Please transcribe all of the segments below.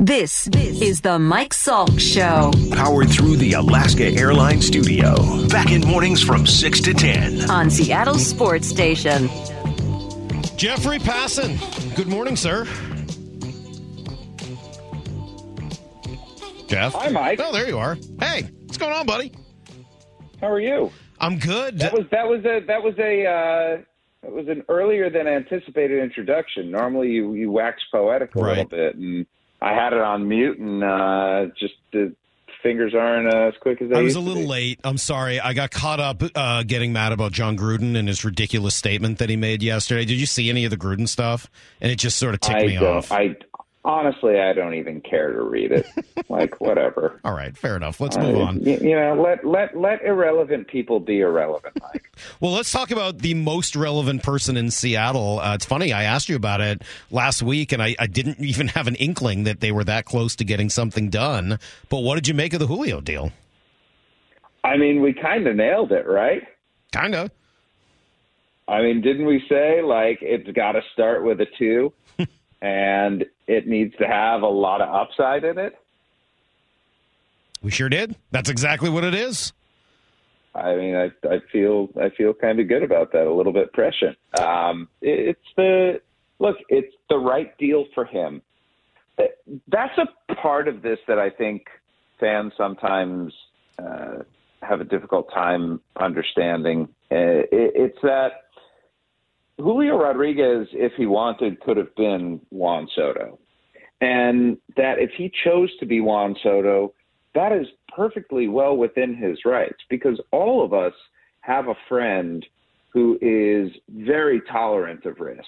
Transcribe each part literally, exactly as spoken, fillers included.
This, this is the Mike Salk Show. Powered through the Alaska Airlines studio. Back in mornings from six to ten. On Seattle Sports Station. Jeffrey Passan. Good morning, sir. Jeff? Hi, Mike. Oh, there you are. Hey, what's going on, buddy? How are you? I'm good. That was that was a that was a uh, that was an earlier than anticipated introduction. Normally, you you wax poetic a Right. little bit, and I had it on mute, and uh, just the fingers aren't uh, as quick as they I was used a to little be. late. I'm sorry. I got caught up uh, getting mad about John Gruden and his ridiculous statement that he made yesterday. Did you see any of the Gruden stuff? And it just sort of ticked I me don't. off. I honestly, I don't even care to read it. Like, whatever. All right, fair enough. Let's move Uh, on. You, you know, let let let irrelevant people be irrelevant, Mike. Well, let's talk about the most relevant person in Seattle. Uh, it's funny, I asked you about it last week, and I, I didn't even have an inkling that they were that close to getting something done. But what did you make of the Julio deal? I mean, we kind of nailed it, right? Kind of. I mean, didn't we say, like, it's got to start with a two, and it needs to have a lot of upside in it? We sure did. That's exactly what it is. I mean, I, I feel I feel kind of good about that, a little bit prescient. Um, it, it's the, look, it's the right deal for him. That's a part of this that I think fans sometimes uh, have a difficult time understanding. Uh, it, it's that Julio Rodriguez, if he wanted, could have been Juan Soto. And that if he chose to be Juan Soto, that is perfectly well within his rights, because all of us have a friend who is very tolerant of risk.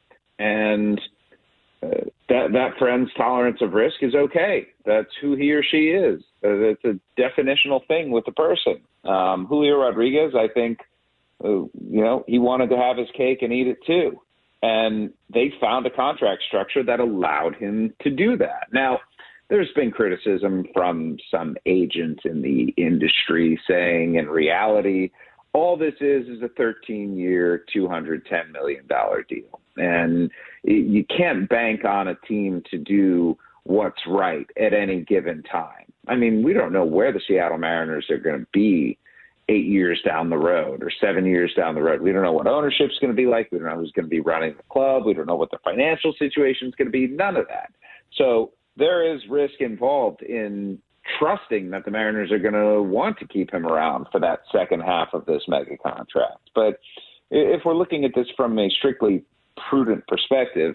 And uh, that, that friend's tolerance of risk is okay. That's who he or she is. Uh, it's a definitional thing with the person. Um, Julio Rodriguez, I think, uh, you know, he wanted to have his cake and eat it too. And they found a contract structure that allowed him to do that. Now, there's been criticism from some agents in the industry saying, in reality, all this is is a thirteen-year, two hundred ten million dollars deal. And you can't bank on a team to do what's right at any given time. I mean, we don't know where the Seattle Mariners are going to be eight years down the road or seven years down the road. We don't know what ownership's going to be like. We don't know who's going to be running the club. We don't know what the financial situation is going to be. None of that. So there is risk involved in trusting that the Mariners are going to want to keep him around for that second half of this mega contract. But if we're looking at this from a strictly prudent perspective,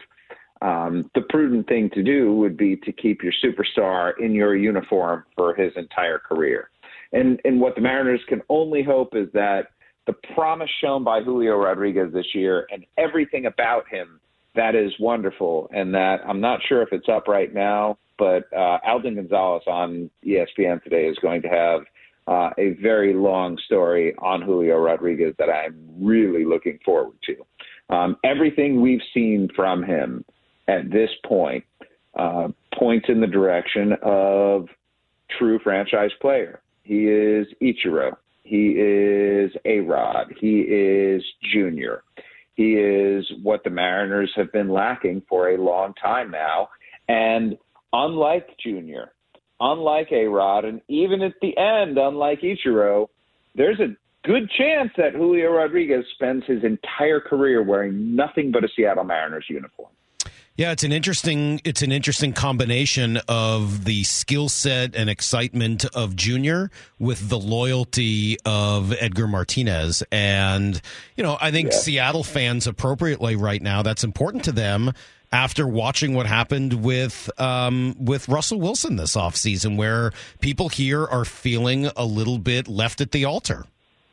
um, the prudent thing to do would be to keep your superstar in your uniform for his entire career. And, and what the Mariners can only hope is that the promise shown by Julio Rodriguez this year and everything about him that is wonderful, and that I'm not sure if it's up right now, but uh, Alden Gonzalez on E S P N today is going to have uh, a very long story on Julio Rodriguez that I'm really looking forward to. Um, everything we've seen from him at this point uh, points in the direction of true franchise player. He is Ichiro. He is A-Rod. He is Junior. He is what the Mariners have been lacking for a long time now. And unlike Junior, unlike A-Rod, and even at the end, unlike Ichiro, there's a good chance that Julio Rodriguez spends his entire career wearing nothing but a Seattle Mariners uniform. Yeah, it's an interesting it's an interesting combination of the skill set and excitement of Junior with the loyalty of Edgar Martinez. And, you know, I think Yeah. Seattle fans appropriately right now, that's important to them after watching what happened with um, with Russell Wilson this offseason, where people here are feeling a little bit left at the altar.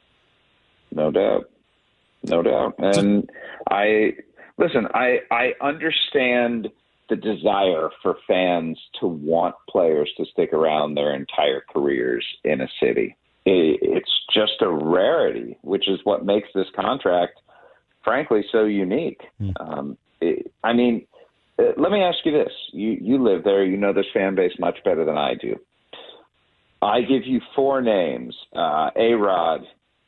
No doubt. No doubt. And I... Listen, I, I understand the desire for fans to want players to stick around their entire careers in a city. It, it's just a rarity, which is what makes this contract, frankly, so unique. Mm. Um, it, I mean, uh, let me ask you this. You, you live there. You know this fan base much better than I do. I give you four names, uh, A-Rod,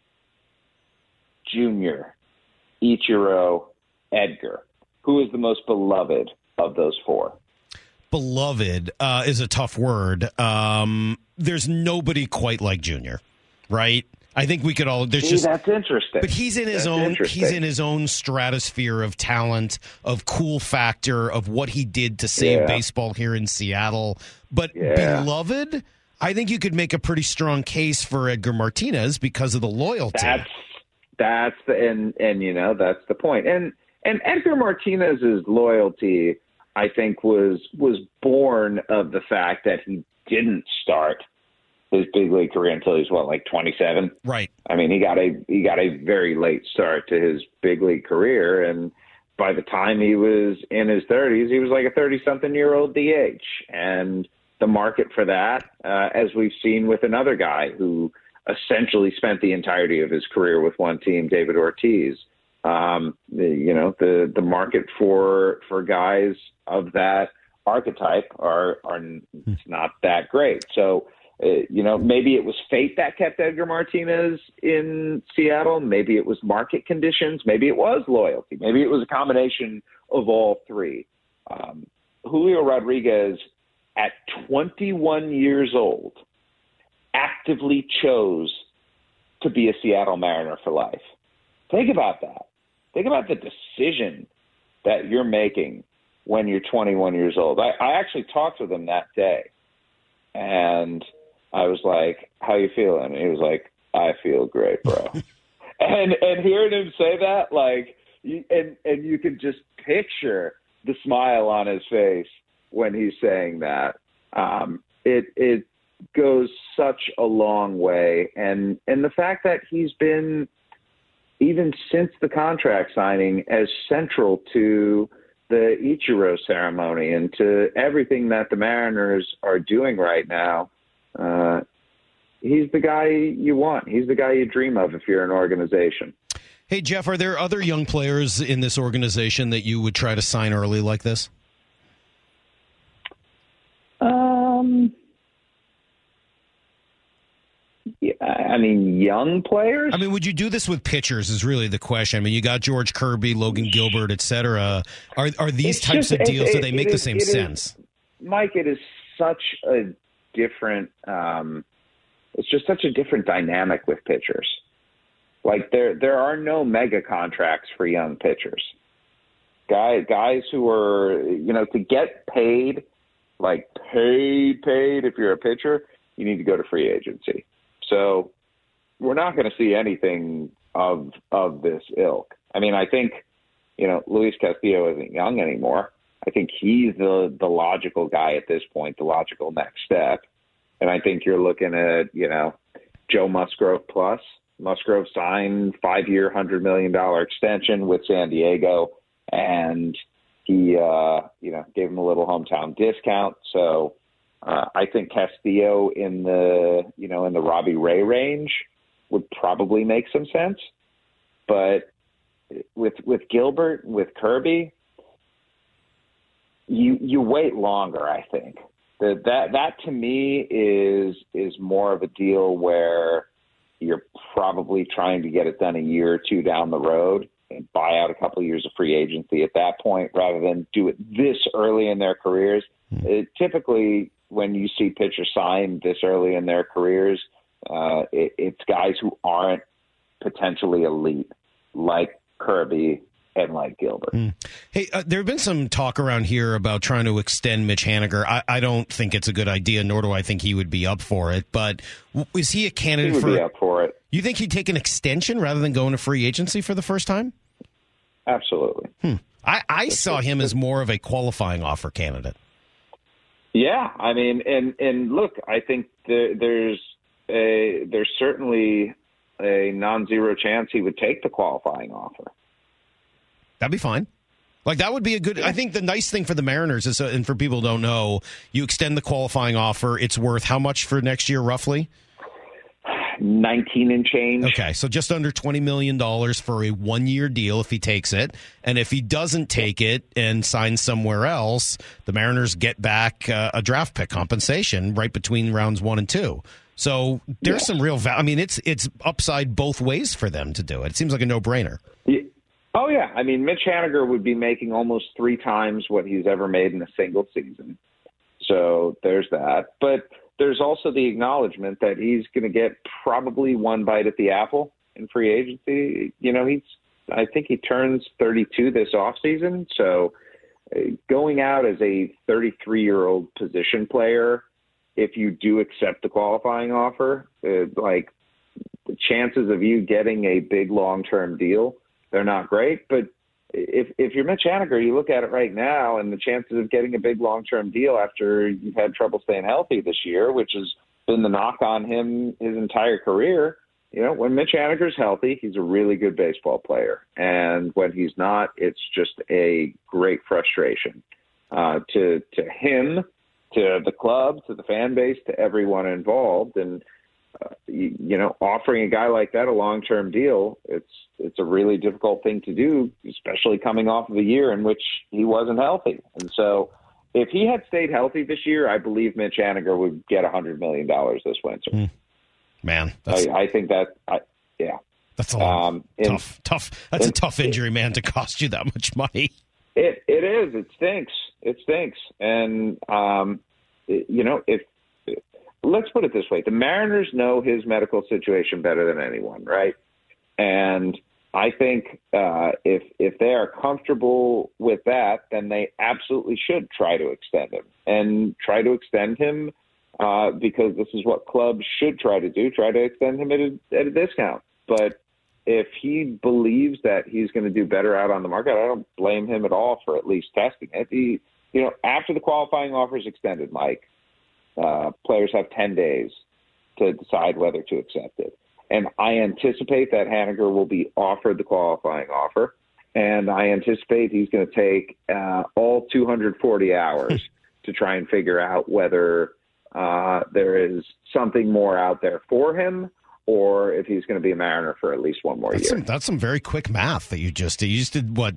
Junior, Ichiro, Edgar. Who is the most beloved of those four? beloved uh, is a tough word. Um, there's nobody quite like Junior, right? I think we could all. There's See, just that's interesting. But he's in his that's own. He's in his own stratosphere of talent, of cool factor, of what he did to save yeah. baseball here in Seattle. But yeah. beloved, I think you could make a pretty strong case for Edgar Martinez because of the loyalty. That's that's the and and you know that's the point. And and Edgar Martinez's loyalty, I think, was was born of the fact that he didn't start his big league career until he's what, like twenty-seven? Right. I mean, he got a he got a very late start to his big league career, and by the time he was in his thirties, he was like a thirty-something-year-old D H. And the market for that, uh, as we've seen with another guy who essentially spent the entirety of his career with one team, David Ortiz. Um, the, you know, the the market for for guys of that archetype are are not that great. So. Uh, you know, maybe it was fate that kept Edgar Martinez in Seattle. Maybe it was market conditions. Maybe it was loyalty. Maybe it was a combination of all three. Um, Julio Rodriguez, at twenty-one years old, actively chose to be a Seattle Mariner for life. Think about that. Think about the decision that you're making when you're twenty-one years old. I, I actually talked with him that day, and I was like, how you feeling? And he was like, I feel great, bro. and and hearing him say that, like, you, and, and you can just picture the smile on his face when he's saying that. Um, it it goes such a long way. And, and the fact that he's been, even since the contract signing, as central to the Ichiro ceremony and to everything that the Mariners are doing right now, Uh, he's the guy you want. He's the guy you dream of if you're an organization. Hey, Jeff, are there other young players in this organization that you would try to sign early like this? Um, yeah, I mean, young players? I mean, would you do this with pitchers is really the question. I mean, you got George Kirby, Logan Gilbert, et cetera. Are, are these It's types just, of deals, it, do they it, make it the is, same it sense? Is, Mike, it is such a different um it's just such a different dynamic with pitchers. Like there there are no mega contracts for young pitchers. Guys guys who are, you know, to get paid, like paid paid if you're a pitcher, you need to go to free agency. So we're not going to see anything of of this ilk. I mean, I think, you know, Luis Castillo isn't young anymore. I think he's the, the logical guy at this point, the logical next step. And I think you're looking at, you know, Joe Musgrove plus. Musgrove signed five-year, one hundred million dollars extension with San Diego, and he, uh, you know, gave him a little hometown discount. So uh, I think Castillo in the, you know, in the Robbie Ray range would probably make some sense. But with with Gilbert, with Kirby, You you wait longer, I think. The, that that to me is is more of a deal where you're probably trying to get it done a year or two down the road and buy out a couple of years of free agency at that point, rather than do it this early in their careers. Mm-hmm. It, typically, when you see pitchers sign this early in their careers, uh, it, it's guys who aren't potentially elite, like Kirby and like Gilbert. Mm. Hey, uh, there have been some talk around here about trying to extend Mitch Haniger. I, I don't think it's a good idea, nor do I think he would be up for it. But w- is he a candidate he would for? Be up for it. You think he'd take an extension rather than going to free agency for the first time? Absolutely. Hmm. I, I saw him as more of a qualifying offer candidate. Yeah, I mean, and and look, I think the, there's a there's certainly a non-zero chance he would take the qualifying offer. That'd be fine. Like, that would be a good, I think the nice thing for the Mariners is, uh, and for people who don't know, you extend the qualifying offer. It's worth how much for next year, roughly? nineteen and change. Okay, so just under twenty million dollars for a one-year deal if he takes it. And if he doesn't take it and signs somewhere else, the Mariners get back uh, a draft pick compensation right between rounds one and two. So there's yeah. some real value. I mean, it's it's upside both ways for them to do it. It seems like a no-brainer. Yeah. Oh, yeah. I mean, Mitch Haniger would be making almost three times what he's ever made in a single season. So there's that. But there's also the acknowledgement that he's going to get probably one bite at the apple in free agency. You know, he's, I think he turns thirty-two this offseason. So going out as a thirty-three-year-old position player, if you do accept the qualifying offer, uh, like the chances of you getting a big long-term deal, they're not great. But if if you're Mitch Haniger, you look at it right now, and the chances of getting a big long-term deal after you've had trouble staying healthy this year, which has been the knock on him his entire career, you know, when Mitch Haniger's healthy, he's a really good baseball player. And when he's not, it's just a great frustration uh, to to him, to the club, to the fan base, to everyone involved. And, uh, you, you know, offering a guy like that a long-term deal, it's it's a really difficult thing to do, especially coming off of a year in which he wasn't healthy. And so if he had stayed healthy this year, I believe Mitch Haniger would get one hundred million dollars this winter. Mm. Man, that's, I, I think that, I, yeah. That's a lot. Um, in, tough, tough. That's in, a tough injury, man, to cost you that much money. It It is. It stinks. It stinks. And, um, it, you know, if, if let's put it this way. The Mariners know his medical situation better than anyone, right? And I think uh, if if they are comfortable with that, then they absolutely should try to extend him and try to extend him uh, because this is what clubs should try to do, try to extend him at a, at a discount. But if he believes that he's going to do better out on the market, I don't blame him at all for at least testing it. He, you know, after the qualifying offer is extended, Mike, uh, players have ten days to decide whether to accept it. And I anticipate that Haniger will be offered the qualifying offer, and I anticipate he's going to take uh, all two hundred forty hours to try and figure out whether uh, there is something more out there for him, or if he's going to be a Mariner for at least one more that's year. Some, that's some very quick math that you just did. You just did, what,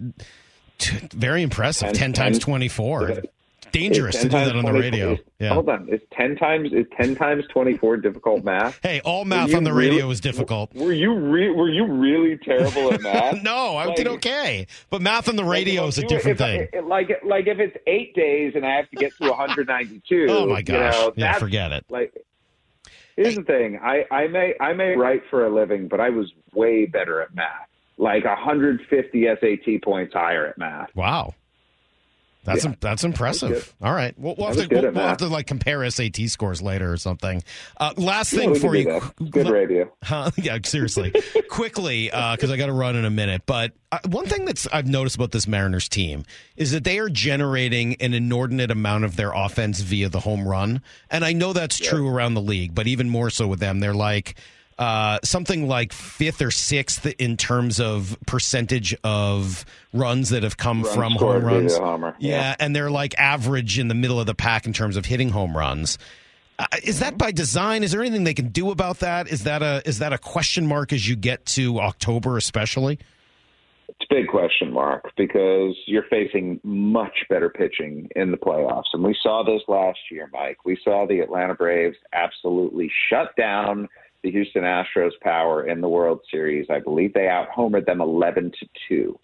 t- very impressive, ten, ten times twenty-four. Dangerous to do that on the radio. Is, yeah. Hold on. Is ten times is ten times twenty-four difficult math? Hey, all math on the really, radio is difficult. Were you re, were you really terrible at math? No, I like, did okay. But math on the radio like, is a different if, thing. If, like like if it's eight days and I have to get to one hundred ninety-two. Oh my gosh! You know, yeah, forget it. Like, here's hey. the thing. I, I may I may write for a living, but I was way better at math. Like one hundred fifty S A T points higher at math. Wow. That's yeah. that's impressive. All right, we'll, we'll, have, to, we'll, we'll have to like compare S A T scores later or something. Uh, last thing yeah, for you, good radio. Huh? Yeah, seriously, quickly because uh, I got to run in a minute. But uh, one thing that's I've noticed about this Mariners team is that they are generating an inordinate amount of their offense via the home run, and I know that's yeah. true around the league, but even more so with them. They're like. Uh, something like fifth or sixth in terms of percentage of runs that have come Run from home runs. Yeah. yeah, and they're like average in the middle of the pack in terms of hitting home runs. Uh, is that by design? Is there anything they can do about that? Is that a is that a question mark as you get to October, especially? It's a big question mark because you're facing much better pitching in the playoffs. And we saw this last year, Mike. We saw the Atlanta Braves absolutely shut down the Houston Astros power in the World Series. I believe they out-homered them eleven to two.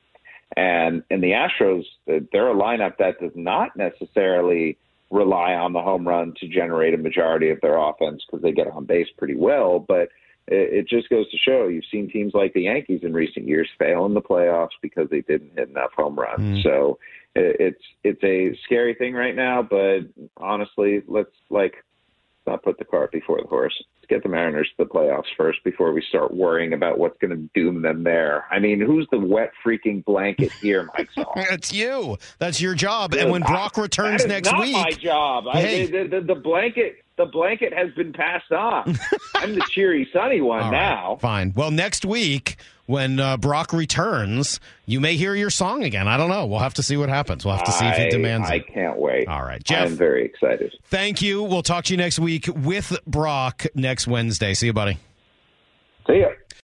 And in the Astros, they're a lineup that does not necessarily rely on the home run to generate a majority of their offense because they get on base pretty well. But it just goes to show you've seen teams like the Yankees in recent years fail in the playoffs because they didn't hit enough home runs. Mm. So it's it's a scary thing right now. But honestly, let's like not put the cart before the horse. Let's get the Mariners to the playoffs first before we start worrying about what's going to doom them there. I mean, who's the wet freaking blanket here, Mike Saul? It's you. That's your job. And when Brock I, returns next not week, my job. Hey. I, the, the, the blanket. The blanket has been passed on. I'm the cheery, sunny one All now. Right, fine. Well, next week when uh, Brock returns, you may hear your song again. I don't know. We'll have to see what happens. We'll have to see if he demands I, it. I can't wait. All right, Jeff. I'm very excited. Thank you. We'll talk to you next week with Brock next Wednesday. See you, buddy. See ya.